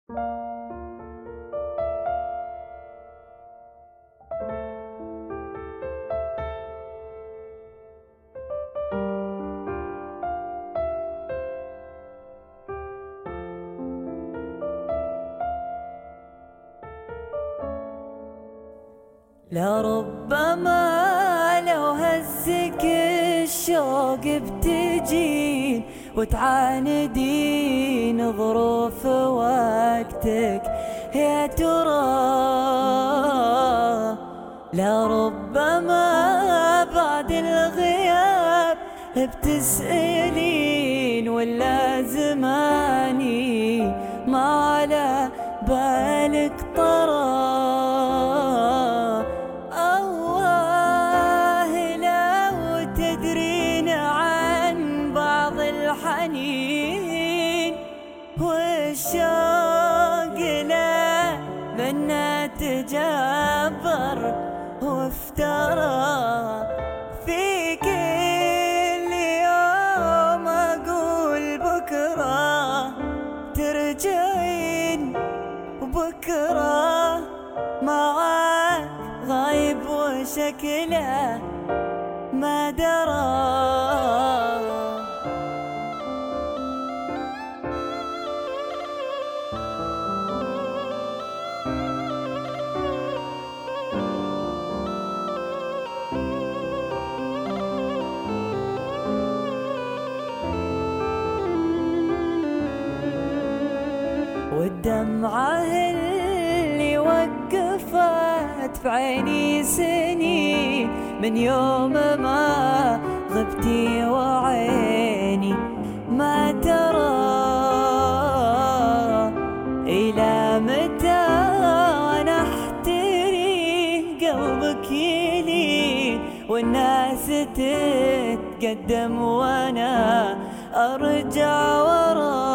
لربما لو هزك الشوق بتجين وتعاندين ظروف وقتك يا ترى. لربما بعد الغياب بتسألين ولا زماني ما على بالك طرى. الحنين والشوق له منا تجبر وافترى في كل يوم أقول بكرة ترجعين وبكرة معاك غايب وشكله ما درى. والدمعة اللي وقفت في عيني سنين من يوم ما غبتي وعيني ما ترى. إلى متى وانا احتري قلبك يلين والناس تتقدم وانا ارجع ورا.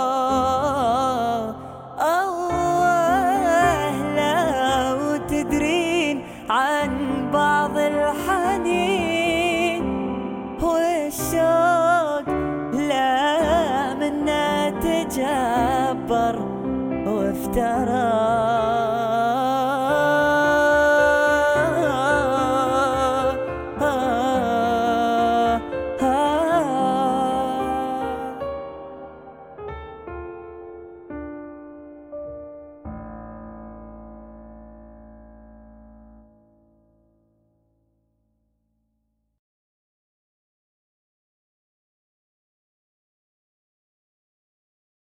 عن بعض الحنين والشوق لا منا تجبر وافترى.